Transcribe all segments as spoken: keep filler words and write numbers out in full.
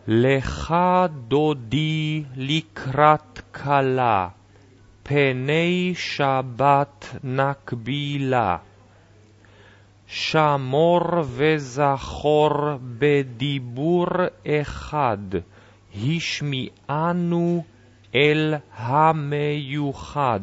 לך דודי לקראת כלה, פני שבת נקבילה. שמור וזכור בדיבור אחד, השמיענו אל המיוחד.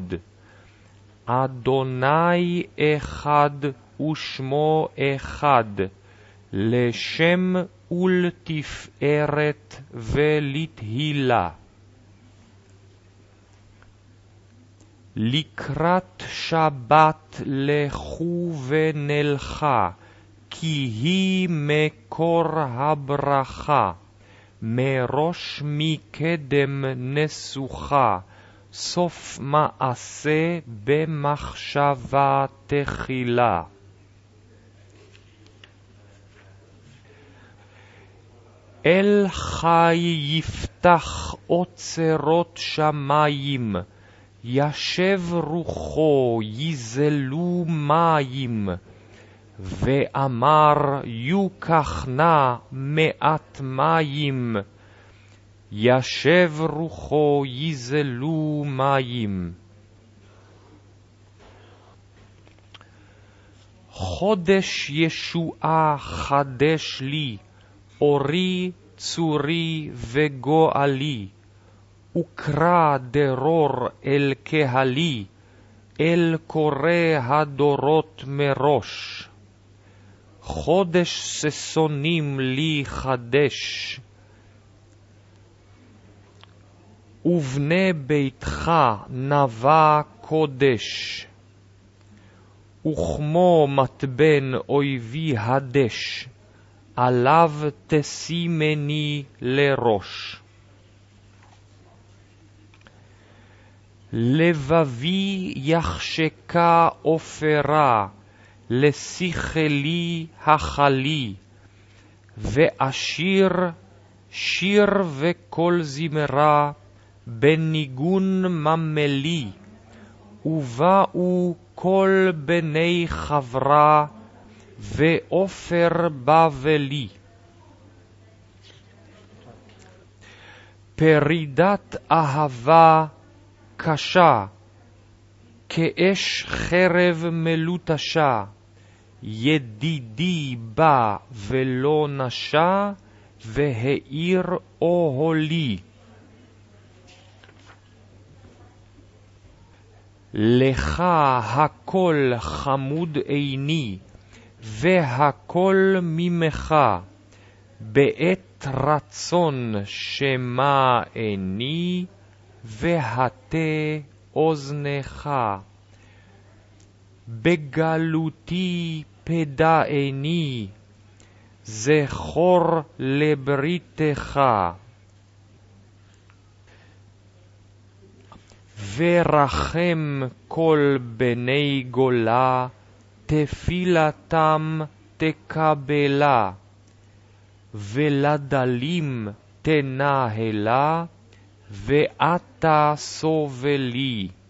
אדוני אחד ושמו אחד, לשם ולתפארת ולתהילה. לקראת שבת לכו ונלכה, כי היא מקור הברכה. מראש מקדם נסוכה, סוף מעשה במחשבה תחילה. אל חי יפתח אוצרות שמיים, ישב רוחו יזלו מים. ואמר יוקח נא מעט מים, ישב רוחו יזלו מים. חודש ישועה חדש לי, אורי צורי וגואלי. וקרא דרור אל קהלי, אל קורא הדורות מראש. חודש ששונים לי חדש, ובני ביתך נבא קודש. וכמו מתבן אויבי הדש, עליו תשימני לראש. לבבי יחשקה אופרה, לשכלי החלי. ואשיר שיר וקול זמרה, בניגון ממלי. ובאו כל בני חברה, ואופר בבלי. פרידת אהבה קשה, כאש חרב מלוטשה. ידידי בא ולא נשה, והאיר אוהלי. לך הכל חמוד עיני, והכל ממך. בעת רצון שמע עיני, והטה אוזנך. בגלותי פדעני, זכור לבריתך. ורחם כל בני גולה, תפילתם תקבלה. ולדלים תנהלה, ואתה סובלי.